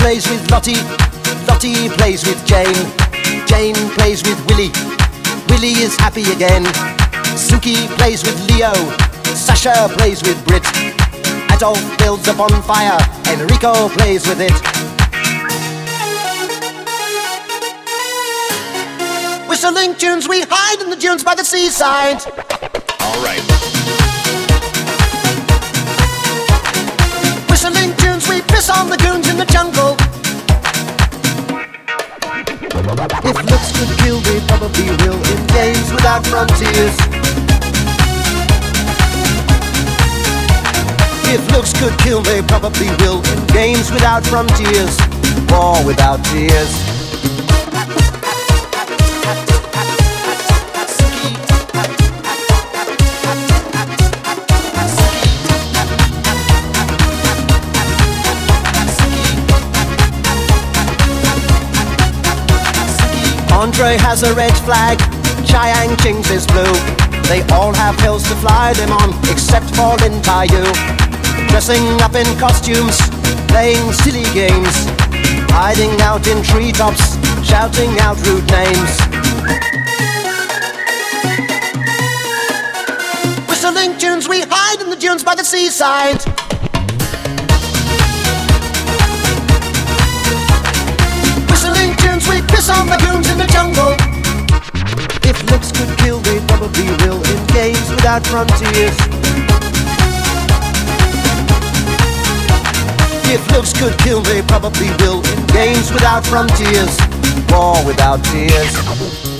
plays with Lottie, Lottie plays with Jane, Jane plays with Willie, Willie is happy again. Suki plays with Leo, Sasha plays with Brit, Adolf builds a bonfire, Enrico plays with it. Whistling tunes, we hide in the dunes by the seaside. Alright. Whistling tunes, we piss on the goons in the jungle. If looks could kill, they probably will in games without frontiers. If looks could kill, they probably will in games without frontiers. War without tears. Andre has a red flag, Chiang Ching's is blue. They all have hills to fly them on, except for Lin Taiyu. Dressing up in costumes, playing silly games, hiding out in treetops, shouting out rude names. Whistling tunes, we hide in the dunes by the seaside. Whistling tunes, we piss on the goons in the jungle. If looks could kill, they probably will in games without frontiers. If looks could kill, they probably will in games without frontiers. War without tears.